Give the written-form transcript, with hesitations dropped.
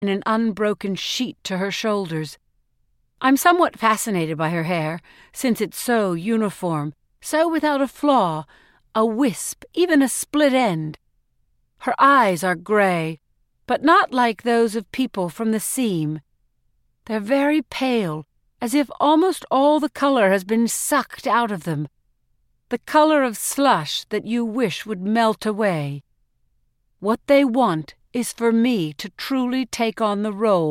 in an unbroken sheet to her shoulders. I'm somewhat fascinated by her hair, since it's so uniform, so without a flaw, a wisp, even a split end. Her eyes are grey, but not like those of people from the seam. They're very pale, as if almost all the colour has been sucked out of them, the colour of slush that you wish would melt away. What they want is for me to truly take on the role